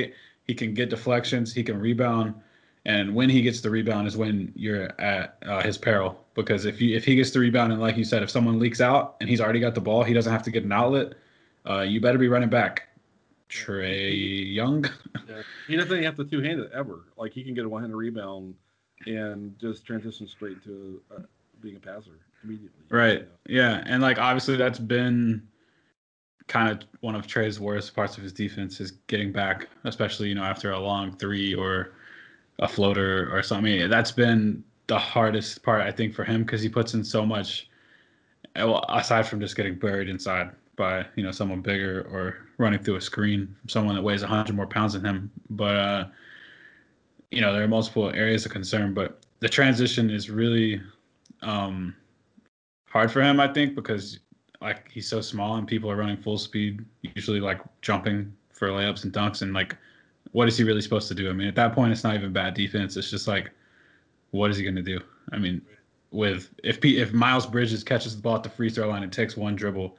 He can get deflections. He can rebound. And when he gets the rebound is when you're at uh, his peril. Because if you if he gets the rebound and like you said, if someone leaks out and he's already got the ball, he doesn't have to get an outlet. Uh, you better be running back. Trae Young. Yeah. He doesn't have to two hand it ever. Like he can get a one handed rebound and just transition straight to uh, being a passer immediately. Right. You know? Yeah. And like obviously that's been kind of one of Trae's worst parts of his defense is getting back, especially, you know, after a long three or a floater or something. That's been the hardest part, I think, for him because he puts in so much, well, aside from just getting buried inside by, you know, someone bigger or running through a screen from someone that weighs one hundred more pounds than him. But, uh, you know, there are multiple areas of concern, but the transition is really um, hard for him, I think, because like he's so small and people are running full speed, usually like jumping for layups and dunks. And like, what is he really supposed to do? I mean, at that point, it's not even bad defense. It's just like, what is he going to do? I mean, with if P, if Miles Bridges catches the ball at the free throw line and takes one dribble,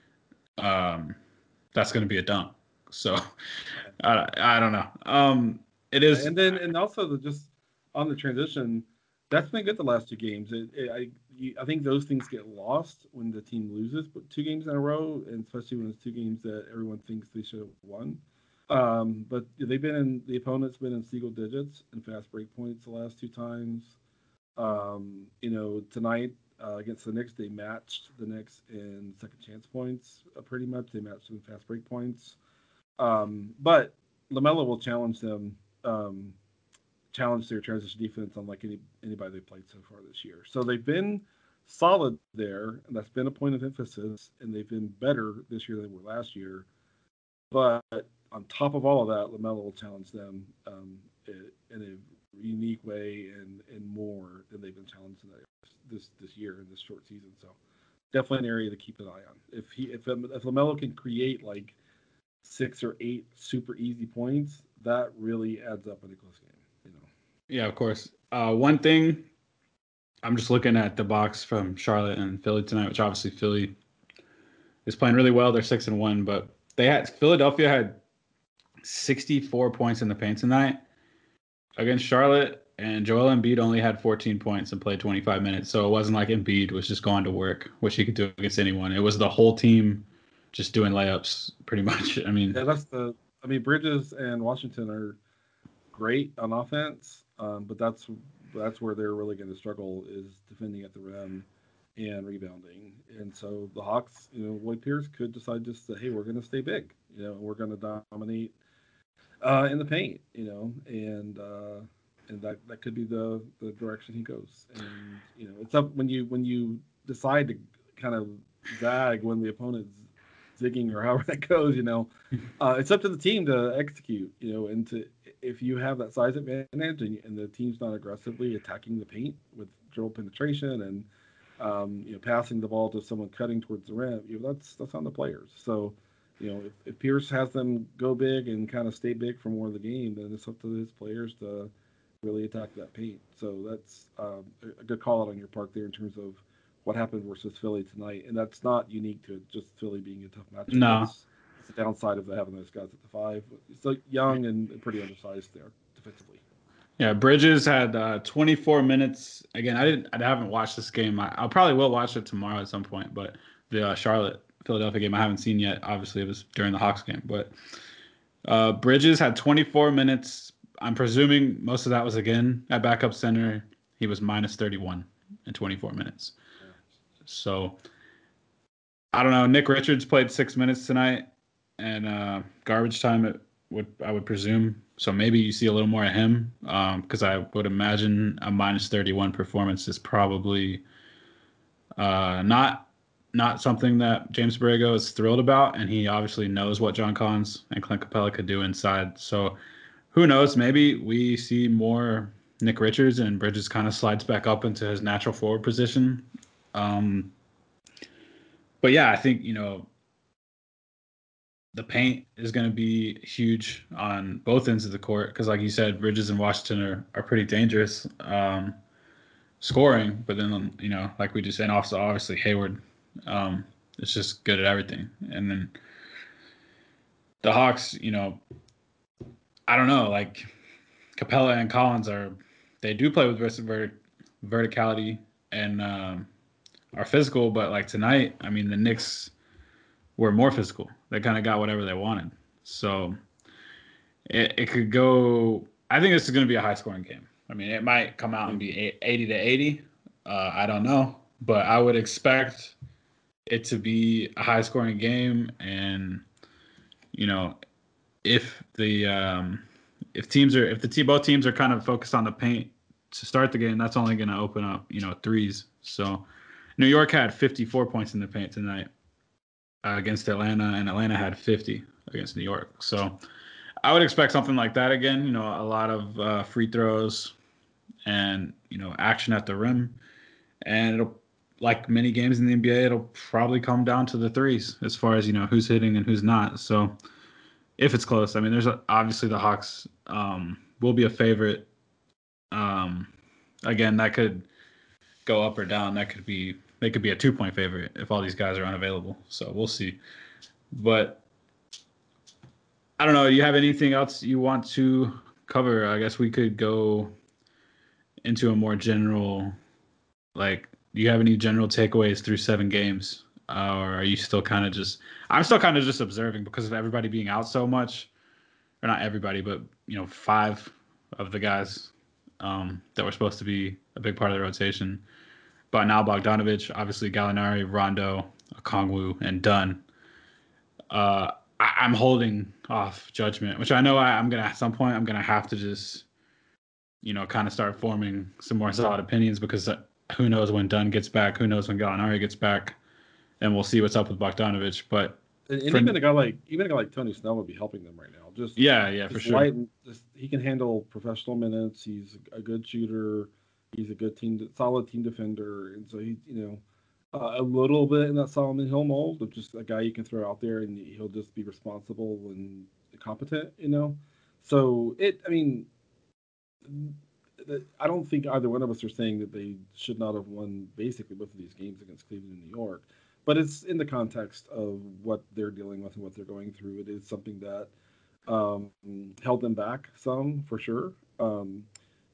um, that's going to be a dunk. So I, I don't know. Um, it is, and then and also the, just on the transition, that's been good the last two games. It, it, I you, I think those things get lost when the team loses, but two games in a row, and especially when it's two games that everyone thinks they should have won. Um, but they've been in the opponent's been in single digits in fast break points the last two times. Um, you know, tonight uh, against the Knicks, they matched the Knicks in second chance points uh, pretty much. They matched them in fast break points. Um, but LaMelo will challenge them, um, challenge their transition defense unlike any anybody they've played so far this year. So they've been solid there, and that's been a point of emphasis, and they've been better this year than they were last year. But on top of all of that, LaMelo will challenge them um, in a unique way and, and more than they've been challenged in this this year in this short season. So definitely an area to keep an eye on. If he if if LaMelo can create like six or eight super easy points, that really adds up in a close game. You know. yeah, of course. Uh, one thing, I'm just looking at the box from Charlotte and Philly tonight, which obviously Philly is playing really well. They're six and one, but they had Philadelphia had sixty-four points in the paint tonight against Charlotte, and Joel Embiid only had fourteen points and played twenty-five minutes. So it wasn't like Embiid was just going to work, which he could do against anyone. It was the whole team just doing layups, pretty much. I mean, yeah, that's the. I mean, Bridges and Washington are great on offense, um, but that's that's where they're really going to struggle is defending at the rim and rebounding. And so the Hawks, you know, Lloyd Pierce could decide just to, hey, we're going to stay big, you know, we're going to dominate uh, in the paint, you know, and uh, and that, that could be the, the direction he goes. And you know, it's up when you when you decide to kind of zag when the opponent's zigging or however that goes, you know, uh, it's up to the team to execute, you know, and to if you have that size advantage and, and the team's not aggressively attacking the paint with dribble penetration and um, you know, passing the ball to someone cutting towards the rim, you know, that's that's on the players. So, you know, if, if Pierce has them go big and kind of stay big for more of the game, then it's up to his players to really attack that paint. So that's um, a good call out on your part there in terms of what happened versus Philly tonight, and that's not unique to just Philly being a tough matchup. no. That's, that's the downside of having those guys at the five. So young and pretty undersized there defensively. Yeah, Bridges had uh, twenty-four minutes. Again, I didn't. I haven't watched this game. I, I probably will watch it tomorrow at some point. But the uh, Charlotte Philadelphia game I haven't seen yet. Obviously, it was during the Hawks game. But uh, Bridges had twenty-four minutes. I'm presuming most of that was again at backup center. He was minus thirty-one in twenty-four minutes. Yeah. So I don't know. Nick Richards played six minutes tonight, and uh, garbage time. It would I would presume. So maybe you see a little more of him, because um, I would imagine a minus thirty-one performance is probably uh, not not something that James Borrego is thrilled about, and he obviously knows what John Collins and Clint Capella could do inside. So who knows? Maybe we see more Nick Richards and Bridges kind of slides back up into his natural forward position. Um, but yeah, I think, you know, the paint is going to be huge on both ends of the court because, like you said, Bridges and Washington are, are pretty dangerous um, scoring. But then, you know, like we just said, also obviously Hayward um, is just good at everything. And then the Hawks, you know, I don't know, like Capella and Collins are they do play with vert- verticality and um, are physical, but like tonight, I mean, the Knicks were more physical. They kind of got whatever they wanted. So it, it could go. I think this is going to be a high scoring game. I mean, it might come out and be eighty to eighty. Uh, I don't know, but I would expect it to be a high scoring game. And you know, if the um, if teams are if the team both teams are kind of focused on the paint to start the game, that's only going to open up you know threes. So New York had fifty-four points in the paint tonight uh, against Atlanta, and Atlanta had fifty against New York. So I would expect something like that again. You know, a lot of uh, free throws and you know action at the rim, and it'll like many games in the N B A, it'll probably come down to the threes as far as you know who's hitting and who's not. So if it's close, I mean, there's a, obviously the Hawks um, will be a favorite. Um, again, that could go up or down. That could be they could be a two point favorite if all these guys are unavailable. So we'll see. But I don't know. Do you have anything else you want to cover? I guess we could go into a more general, like, do you have any general takeaways through seven games? Uh, or are you still kind of just, I'm still kind of just observing because of everybody being out so much, or not everybody, but, you know, five of the guys um, that were supposed to be a big part of the rotation. But now Bogdanovich, obviously Gallinari, Rondo, Okongwu, and Dunn. Uh, I, I'm holding off judgment, which I know I, I'm gonna at some point I'm gonna have to just you know kind of start forming some more solid opinions because uh, who knows when Dunn gets back, who knows when Gallinari gets back, and we'll see what's up with Bogdanovich. But And, and for, even a guy like even a guy like Tony Snell would be helping them right now. Just yeah, yeah, for just sure. light and just he can handle professional minutes. He's a good shooter. He's a good team, solid team defender, and so he, you know, uh, a little bit in that Solomon Hill mold of just a guy you can throw out there and he'll just be responsible and competent, you know. So it, I mean, I don't think either one of us are saying that they should not have won basically both of these games against Cleveland and New York, but it's in the context of what they're dealing with and what they're going through. It is something that um, held them back some for sure. Um,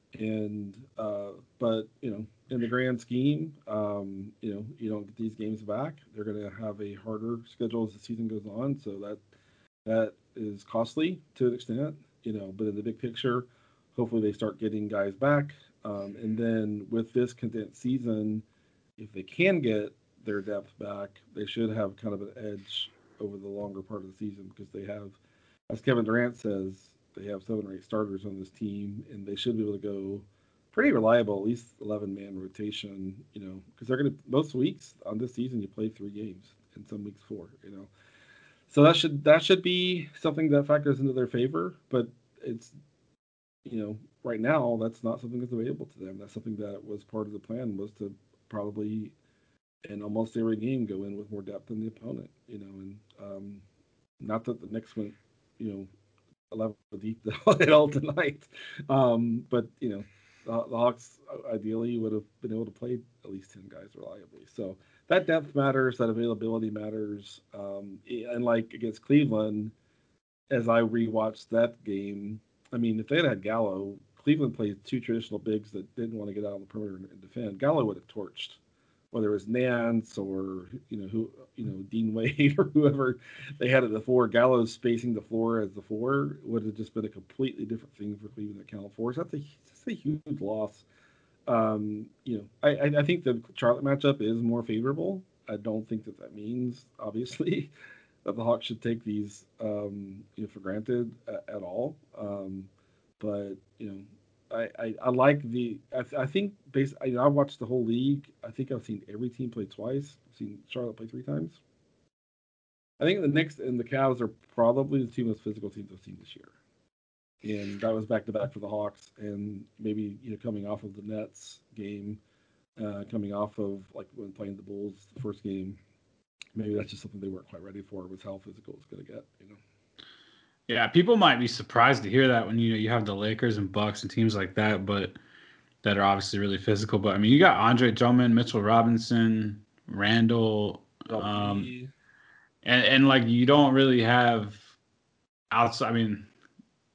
and uh, but you know, in the grand scheme, um, you know, you don't get these games back. They're going to have a harder schedule as the season goes on, so that that is costly to an extent, you know. But in the big picture, hopefully they start getting guys back, um, and then with this condensed season, if they can get their depth back, they should have kind of an edge over the longer part of the season because they have, as Kevin Durant says, they have seven or eight starters on this team, and they should be able to go pretty reliable, at least eleven man rotation, you know, because they're going to, most weeks on this season, you play three games, and some weeks four, you know. So that should that should be something that factors into their favor, but it's you know right now that's not something that's available to them. That's something that was part of the plan was to probably in almost every game go in with more depth than the opponent, you know, and um, not that the Knicks went you know eleven deep at all tonight, um, but you know the, the Hawks ideally would have been able to play at least ten guys reliably. So that depth matters, that availability matters, um, and like against Cleveland, as I rewatched that game, I mean, if they had had Gallo, Cleveland played two traditional bigs that didn't want to get out on the perimeter and defend. Gallo would have torched, whether it was Nance or you know who you know Dean Wade or whoever they had at the four. Gallo spacing the floor as the four would have just been a completely different thing for Cleveland at Count Four. So that's a that's a huge loss. Um, you know, I, I think the Charlotte matchup is more favorable. I don't think that that means obviously that the Hawks should take these um, you know for granted at, at all. Um, but you know, I, I, I like the I, I think based I, you know, I've watched the whole league. I think I've seen every team play twice. I've seen Charlotte play three times. I think the Knicks and the Cavs are probably the two most physical teams I've seen this year. And that was back to back for the Hawks, and maybe you know coming off of the Nets game, uh, coming off of like when playing the Bulls the first game, maybe that's just something they weren't quite ready for was how physical it's going to get, you know. Yeah, people might be surprised to hear that when you know you have the Lakers and Bucks and teams like that, but that are obviously really physical. But I mean, you got Andre Drummond, Mitchell Robinson, Randall, um, Double and and like you don't really have outside. I mean,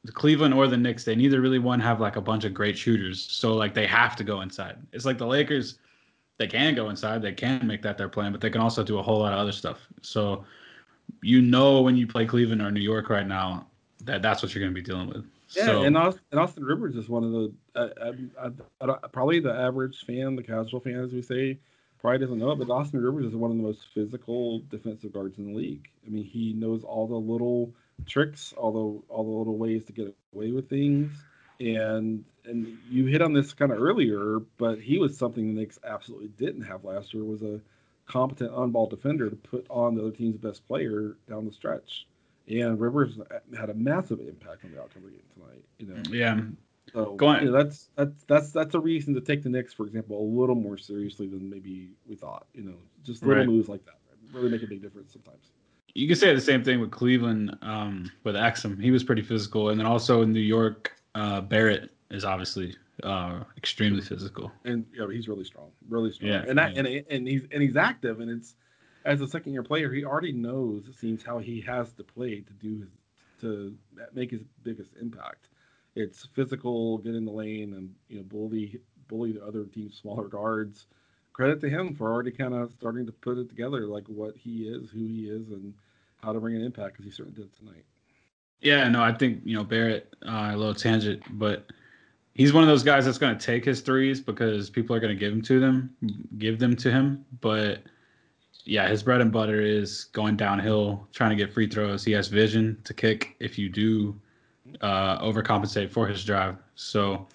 the Cleveland or the Knicks, they neither really one have like a bunch of great shooters. So like they have to go inside. It's like the Lakers, they can go inside, they can make that their plan, but they can also do a whole lot of other stuff. So you know when you play Cleveland or New York right now that that's what you're going to be dealing with. Yeah, So, and Austin, and Austin Rivers is one of the uh, I, I, I don't- probably the average fan, the casual fan, as we say, probably doesn't know it, but Austin Rivers is one of the most physical defensive guards in the league. I mean, he knows all the little tricks, all the all the little ways to get away with things, and and you hit on this kind of earlier, but he was something the Knicks absolutely didn't have last year, was a competent on-ball defender to put on the other team's best player down the stretch. And Rivers had a massive impact on the outcome of the game tonight. You know, yeah. so Going you know that's that's that's that's a reason to take the Knicks, for example, a little more seriously than maybe we thought. You know, just little right. moves like that really make a big difference sometimes. You can say the same thing with Cleveland um, with Exum. He was pretty physical, and then also in New York, uh, Barrett is obviously uh, extremely physical. And yeah, he's really strong, really strong. Yeah, and that yeah. and and he's and he's active, and it's as a second year player, he already knows it seems how he has to play to do his to make his biggest impact. It's physical, get in the lane, and you know bully bully the other team's smaller guards. Credit to him for already kind of starting to put it together, like what he is, who he is, and how to bring an impact, because he certainly did tonight. Yeah, no, I think, you know, Barrett, uh, a little tangent, but he's one of those guys that's going to take his threes because people are going to give them to them, give them to him. But yeah, his bread and butter is going downhill, trying to get free throws. He has vision to kick if you do uh, overcompensate for his drive. So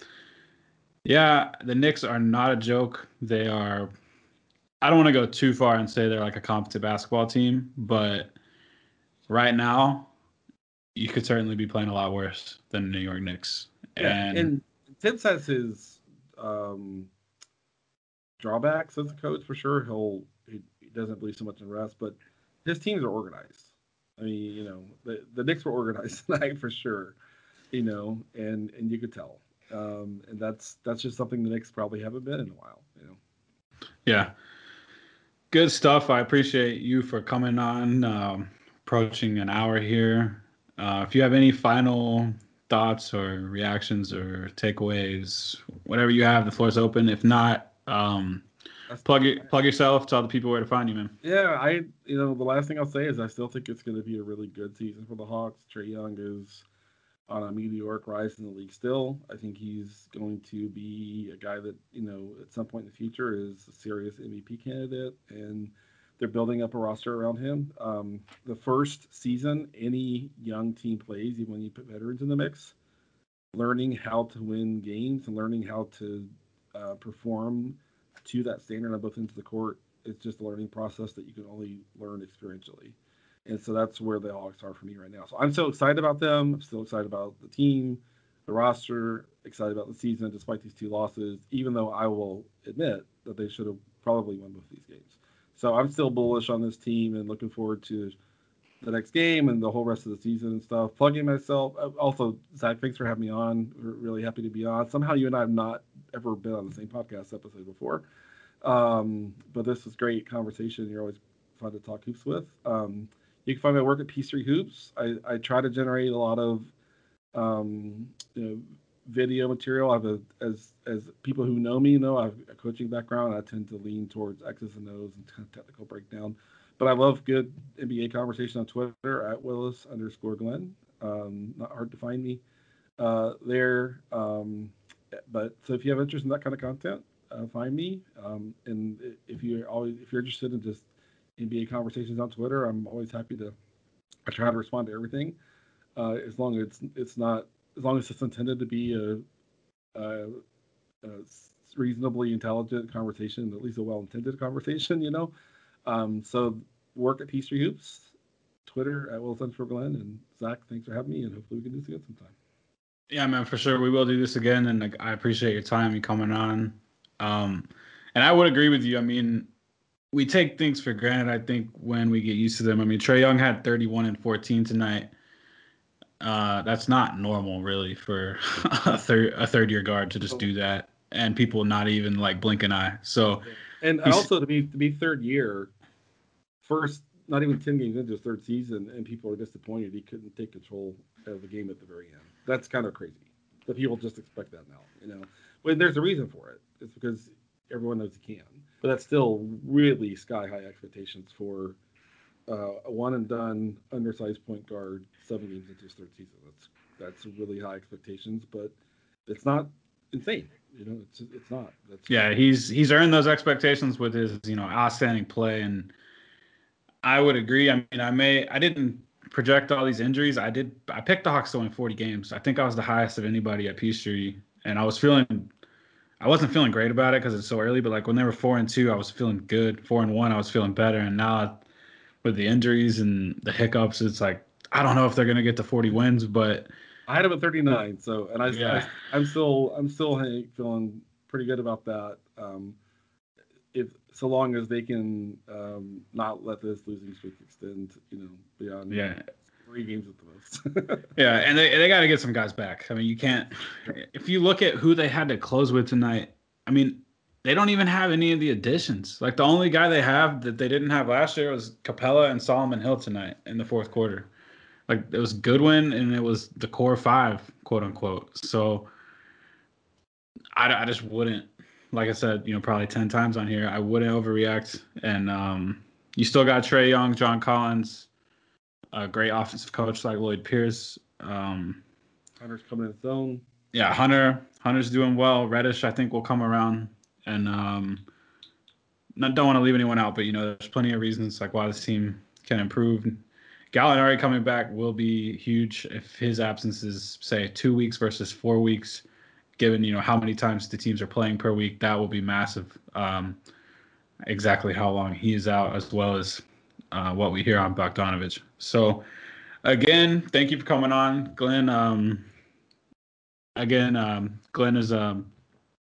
yeah, the Knicks are not a joke. They are, I don't want to go too far and say they're like a competent basketball team, but right now, you could certainly be playing a lot worse than the New York Knicks. Yeah, And and Tibbs has his um, drawbacks as a coach for sure. He'll he, he doesn't believe so much in rest, but his teams are organized. I mean, you know, the the Knicks were organized tonight for sure. You know, and and you could tell, um, and that's that's just something the Knicks probably haven't been in a while. You know. yeah, good stuff. I appreciate you for coming on, um, approaching an hour here. Uh, if you have any final thoughts or reactions or takeaways, whatever you have, the floor's open. If not, um, plug it, plug yourself. Tell the people where to find you, man. Yeah, I you know the last thing I'll say is I still think it's going to be a really good season for the Hawks. Trae Young is on a meteoric rise in the league still. I think he's going to be a guy that, you know, at some point in the future is a serious M V P candidate, and they're building up a roster around him. Um, the first season any young team plays, even when you put veterans in the mix, learning how to win games and learning how to uh, perform to that standard on both ends of the court, it's just a learning process that you can only learn experientially. And so that's where the Hawks are for me right now. So I'm so excited about them. I'm still excited about the team, the roster, excited about the season despite these two losses, even though I will admit that they should have probably won both these games. So I'm still bullish on this team and looking forward to the next game and the whole rest of the season and stuff. Plugging myself. Also, Zach, thanks for having me on. We're really happy to be on. Somehow you and I have not ever been on the same podcast episode before. Um, but this was great conversation. You're always fun to talk hoops with. Um, you can find my work at P three Hoops. I, I try to generate a lot of um, you know, video material. I have a, as as people who know me know, I have a coaching background. I tend to lean towards X's and O's and kind of technical breakdown. But I love good N B A conversation on Twitter at Willis underscore Glenn. Um, not hard to find me uh, there. Um, but so if you have interest in that kind of content, uh, find me. Um, and if you're always if you're interested in just N B A conversations on Twitter, I'm always happy to. I try to respond to everything, uh, as long as it's it's not as long as it's intended to be a, a, a reasonably intelligent conversation, at least a well-intended conversation, you know. Um, so work at P three Hoops, Twitter at Will Central Glenn, and Zach, thanks for having me, and hopefully we can do this again sometime. Yeah, man, for sure. We will do this again, and like, I appreciate your time, you coming on. Um, and I would agree with you. I mean, we take things for granted, I think, when we get used to them. I mean, Trae Young had thirty-one and fourteen tonight. Uh, that's not normal, really, for a third a third year guard to just do that, and people not even like blink an eye. So, and, and also to be to be third year, first not even ten games into his third season, and people are disappointed he couldn't take control of the game at the very end. That's kind of crazy. That people just expect that now, you know. When there's a reason for it. It's because everyone knows he can. But that's still really sky high expectations for uh, a one and done undersized point guard seven games into his third season. That's that's really high expectations, but it's not insane. You know, it's it's not. That's yeah, he's he's earned those expectations with his, you know, outstanding play, and I would agree. I mean, I may I didn't project all these injuries. I did. I picked the Hawks to win forty games. I think I was the highest of anybody at Peachtree, and I was feeling. I wasn't feeling great about it because it's so early, but like when they were four and two, I was feeling good. Four and one, I was feeling better, and now with the injuries and the hiccups, it's like I don't know if they're gonna get to forty wins, but I had him at thirty-nine, so and I, yeah. I I'm still I'm still hey, feeling pretty good about that. Um, if so long as they can um, not let this losing streak extend, you know, beyond yeah. three games at the most. Yeah, and they they got to get some guys back. I mean, you can't. If you look at who they had to close with tonight, I mean, they don't even have any of the additions. Like the only guy they have that they didn't have last year was Capella and Solomon Hill tonight in the fourth quarter. Like it was Goodwin and it was the core five, quote unquote. So I, I just wouldn't, like I said, you know, probably ten times on here, I wouldn't overreact. And um, you still got Trae Young, John Collins, a great offensive coach like Lloyd Pierce. Um, Hunter's coming in his own. Yeah, Hunter. Hunter's doing well. Reddish, I think, will come around. And um, not, don't want to leave anyone out, but, you know, there's plenty of reasons like why this team can improve. Gallinari coming back will be huge if his absence is, say, two weeks versus four weeks, given, you know, how many times the teams are playing per week. That will be massive. Um, exactly how long he is out, as well as uh, what we hear on Bogdanovich. So, again, thank you for coming on, Glenn. Um, again, um, Glenn is um,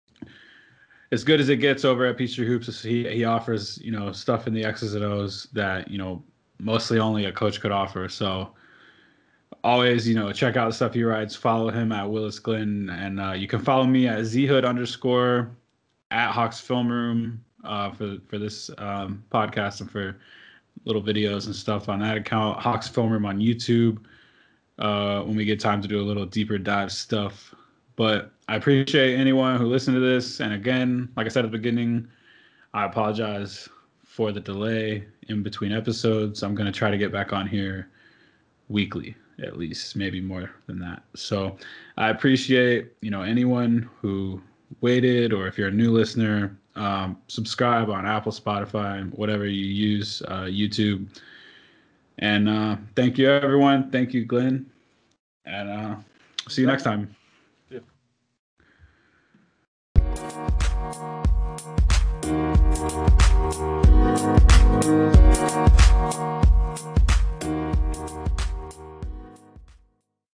as good as it gets over at Peachtree Hoops. He he offers, you know, stuff in the X's and O's that, you know, mostly only a coach could offer. So always, you know, check out the stuff he writes. Follow him at Willis Glenn, and uh, you can follow me at zhood underscore at Hawks Film Room uh, for for this um, podcast and for little videos and stuff on that account. Hawks Film Room on YouTube. Uh, when we get time to do a little deeper dive stuff. But I appreciate anyone who listened to this. And again, like I said at the beginning, I apologize for the delay in between episodes. I'm going to try to get back on here weekly, at least, maybe more than that. So I appreciate, you know, anyone who waited, or if you're a new listener, um, subscribe on Apple, Spotify, whatever you use, uh, YouTube. And uh, thank you, everyone. Thank you, Glenn. And uh, see you next time. Yeah.